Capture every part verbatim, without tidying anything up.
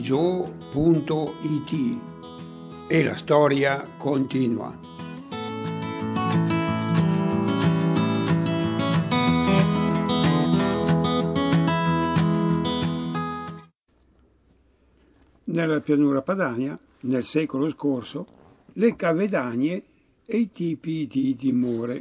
gio punto it e la storia continua. Nella pianura padana, nel secolo scorso, le cavedanie e i tipi di dimore.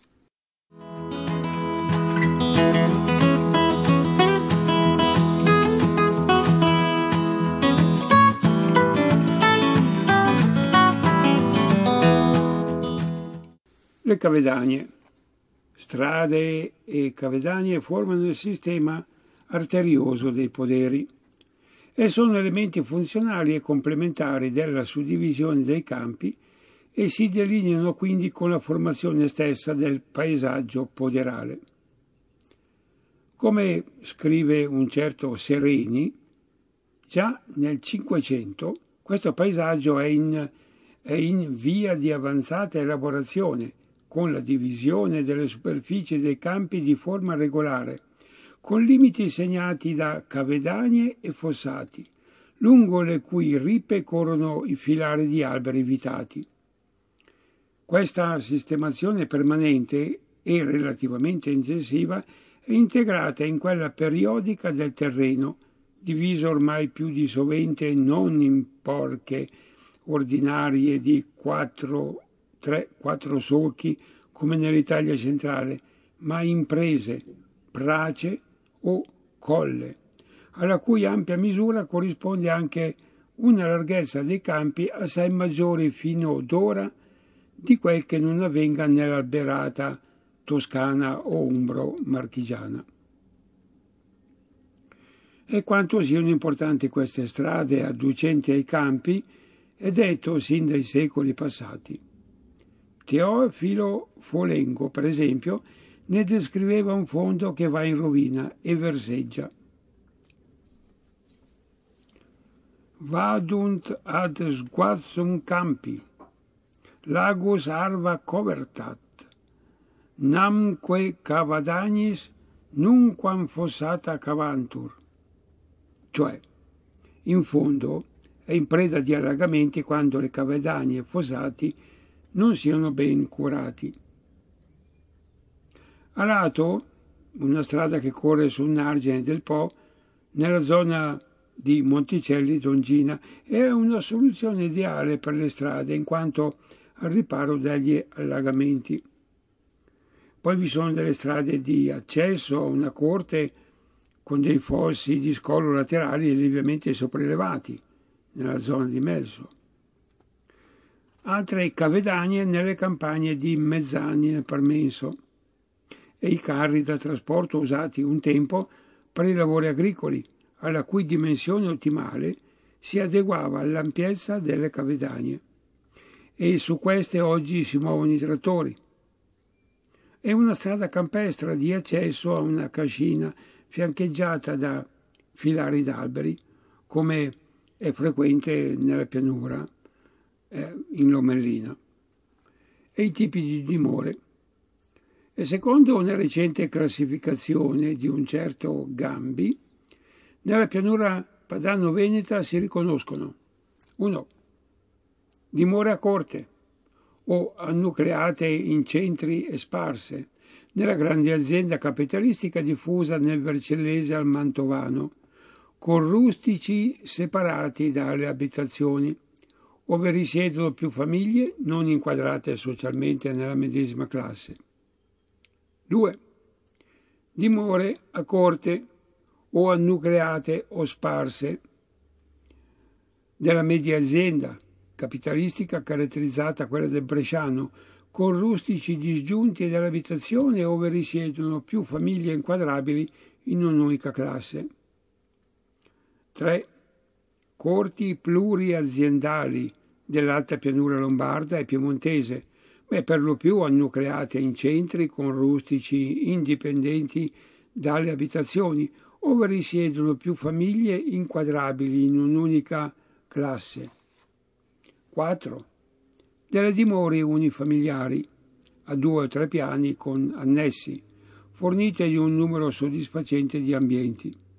Le cavedanie. Strade e cavedanie formano il sistema arterioso dei poderi e sono elementi funzionali e complementari della suddivisione dei campi e si delineano quindi con la formazione stessa del paesaggio poderale. Come scrive un certo Sereni, già nel Cinquecento questo paesaggio è in, è in via di avanzata elaborazione, con la divisione delle superfici dei campi di forma regolare, con limiti segnati da cavedanie e fossati, lungo le cui ripe corrono i filari di alberi vitati. Questa sistemazione permanente e relativamente intensiva è integrata in quella periodica del terreno, diviso ormai più di sovente non in porche ordinarie di quattro, tre, quattro solchi come nell'Italia centrale, ma in prese, brace o colle, alla cui ampia misura corrisponde anche una larghezza dei campi assai maggiore fino d'ora di quel che non avvenga nell'alberata toscana o umbro-marchigiana. E quanto siano importanti queste strade adducenti ai campi è detto sin dai secoli passati. Teofilo Folengo, per esempio, ne descriveva un fondo che va in rovina e verseggia. Vadunt ad sguazzum campi, lagus arva covertat, namque cavadanis nunquam fossata cavantur. Cioè, in fondo, è in preda di allagamenti quando le cavedanie e fossati non siano ben curati. A lato, una strada che corre sul margine del Po, nella zona di Monticelli Dongina, è una soluzione ideale per le strade in quanto al riparo dagli allagamenti. Poi vi sono delle strade di accesso a una corte con dei fossi di scolo laterali lievemente sopraelevati nella zona di mezzo. Altre cavedanie nelle campagne di Mezzani nel Parmenso e i carri da trasporto usati un tempo per i lavori agricoli, alla cui dimensione ottimale si adeguava all'ampiezza delle cavedanie. E su queste oggi si muovono i trattori. È una strada campestre di accesso a una cascina fiancheggiata da filari d'alberi, come è frequente nella pianura eh, in Lomellina. E i tipi di dimore. E secondo una recente classificazione di un certo Gambi, nella pianura padano-veneta si riconoscono uno Dimore a corte o annucleate in centri e sparse, nella grande azienda capitalistica diffusa nel Vercellese al Mantovano, con rustici separati dalle abitazioni, ove risiedono più famiglie non inquadrate socialmente nella medesima classe. due. Dimore a corte o annucleate o sparse, della media azienda capitalistica caratterizzata quella del Bresciano, con rustici disgiunti dell'abitazione ove risiedono più famiglie inquadrabili in un'unica classe. tre. Corti pluriaziendali dell'alta pianura lombarda e piemontese, beh, per lo più annucleate in centri con rustici indipendenti dalle abitazioni, ove risiedono più famiglie inquadrabili in un'unica classe. quattro. Delle dimore unifamiliari, a due o tre piani con annessi, fornite di un numero soddisfacente di ambienti.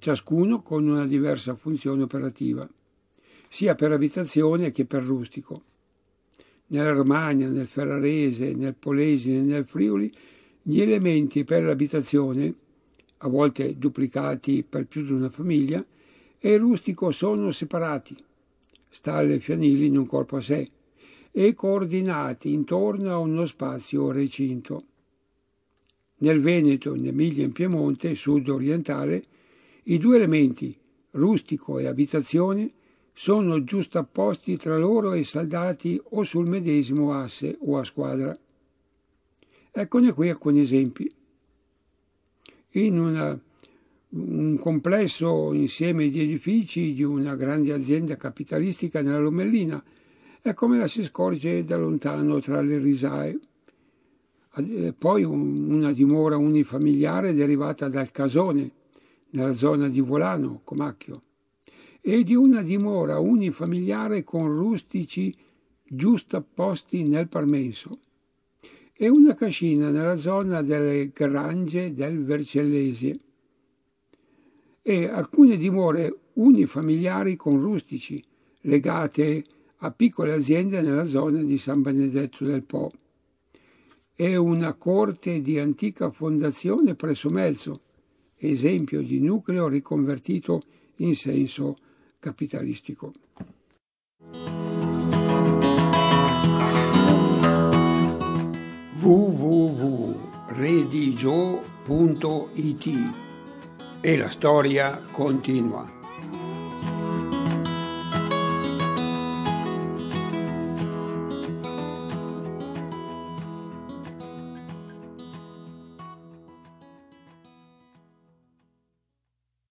ciascuno con una diversa funzione operativa, sia per abitazione che per rustico. Nella Romagna, nel Ferrarese, nel Polesine e nel Friuli, gli elementi per l'abitazione, a volte duplicati per più di una famiglia, e il rustico sono separati, stalle e fianili in un corpo a sé, e coordinati intorno a uno spazio recinto. Nel Veneto, in Emilia e in Piemonte, sud-orientale, i due elementi, rustico e abitazione, sono giustapposti tra loro e saldati o sul medesimo asse o a squadra. Eccone qui alcuni esempi. In una, un complesso insieme di edifici di una grande azienda capitalistica nella Lomellina, è come la si scorge da lontano tra le risaie. Poi un, una dimora unifamiliare derivata dal Casone, nella zona di Volano, Comacchio, e di una dimora unifamiliare con rustici giustapposti nel Parmenso, e una cascina nella zona delle Grange del Vercellese, e alcune dimore unifamiliari con rustici legate a piccole aziende nella zona di San Benedetto del Po, e una corte di antica fondazione presso Melzo, esempio di nucleo riconvertito in senso capitalistico. w w w punto redigio punto it E la storia continua.